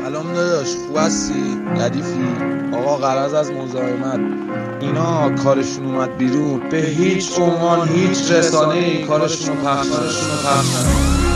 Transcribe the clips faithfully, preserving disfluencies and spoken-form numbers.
سلام داداش، خوب هستی؟ ردیفی؟ آقا غرض از مزاحمت، اینا کارشون اومد بیرون، به هیچ عنوان هیچ رسانه‌ای کارشون رو پخش نکنه.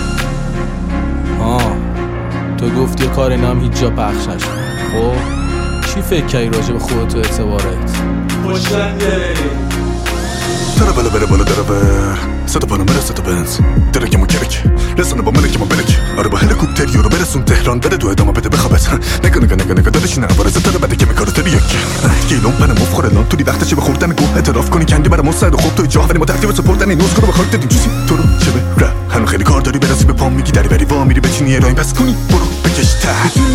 آه تو گفتی کار اینا هم هیچ جا پخش نشد. خب چی فکر کردی راجع به خودت و اعتبارت؟ خوشنگه داره بالا بره بالا داره بر صدا پانو بره صدا بنز درکمو کرک رسانه با ملکمو برک آره با هلیکوپتر یورو برسون تهران بره دو ادامه بده بخوابت نگه نگه نگه نگه دارش نه بارزه داره بده که میکارو تری یک گیلون پنه مفخوره لان تولی وقتشه به خوردن گوه اعتراف کنی کندی برای مستعد خوب توی جاه ولی ما ترتیب سپردن این نوز رو بخواد دادیم چیزی تو رو چه به ره هنو خیلی کار داری برسی به پام میگی دری بری وا میری بچینی اراین پس کنی برو بکش ته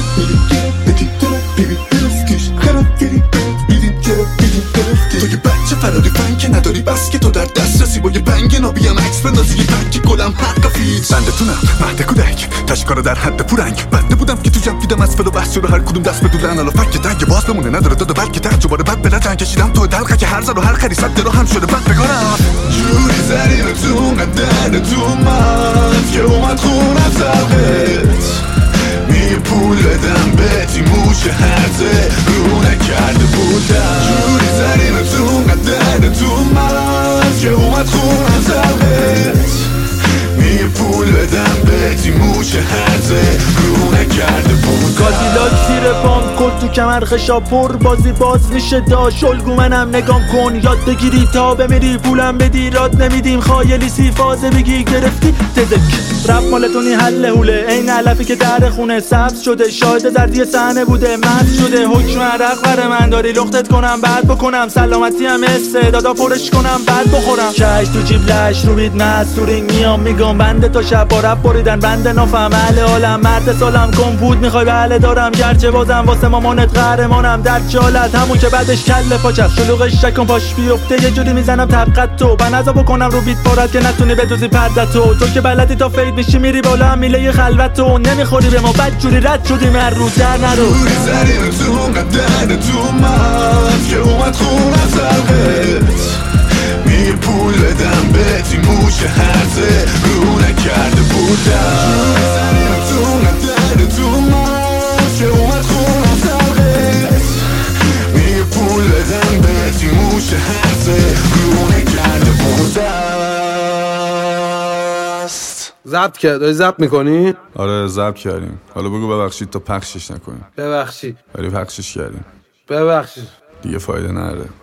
تو یه بچه فراری فن که نداری بس که تو در دست رسی با یه بنگ نابیم عکس بندازی یه پنگ گلم حق فیت بندتونم مهد کودک تشکار در حد پورنگ بنده بودم که تو جمع دیدم از فل و بحث رو هر کدوم دست بدولن الا فک دنگ باز بمونه نداره داده بلکه تجرباره بد بلد جنگ کشیدم تو دلقه که هر زر و هر خری صد درو هم شده بد بگارم جوری زرین تو قدن تو من که اومد خونم زرقت می پول بدم بهتی موش هرزه رو نکرده بودم جوری زرین تو قدن تو من که اومد خونم زرقت می پول بدم بهتی موش هرزه رو نکرده بودم کادیلاک زیر پام کد تو کمر خشاپور بازی باز میشه داش الگو منم نگام کن یاد بگیری تا بمیری پولم بدی راد نمیدیم خایلی سی فازه بگی گرفتی تزک رب مالتونی حل هوله این علفی که در خونه سبز شده شاهد زردی صحنه بوده مست شده حکم عرق بر من داری لختت کنم بعد بکنم سلامتی هم استعدادا پرش کنم بعد بخورم چش تو جیب لش رو بید مستورینگ میام میگم بنده تا شب با رب بریدن بنده نافهم اهل عالم مرد سالم کمپود میخوای بله دارم گرچه بازم واسه مامانت قهرمانم در جالت همون که بعدش کله پاچه شلوغش شکن پاش بیفته یه جوری میزنم طبقت تو بنظا بکنم رو بیت پارت که نتونی بدوزی پردتو تو که بلدی تا فید میشی میری بالا هم میله خلوت تو نمیخوری به ما بد جوری رد شدیم هر روز در نرو جوری زرین تو قدن تو من که اومد خونم زرقت می پول بدم بهتی موش هرزه رو نکرده بودم جوری زرین تو قدن تو من که اومد خونم زرقت می پول بدم بهتی موش هرزه رو نکرده بودم ضبط کرد. داری ضبط میکنی؟ آره ضبط کردیم. حالا بگو ببخشید تا پخشش نکنیم. ببخشید ولی پخشش کردیم. ببخشید دیگه فایده نداره.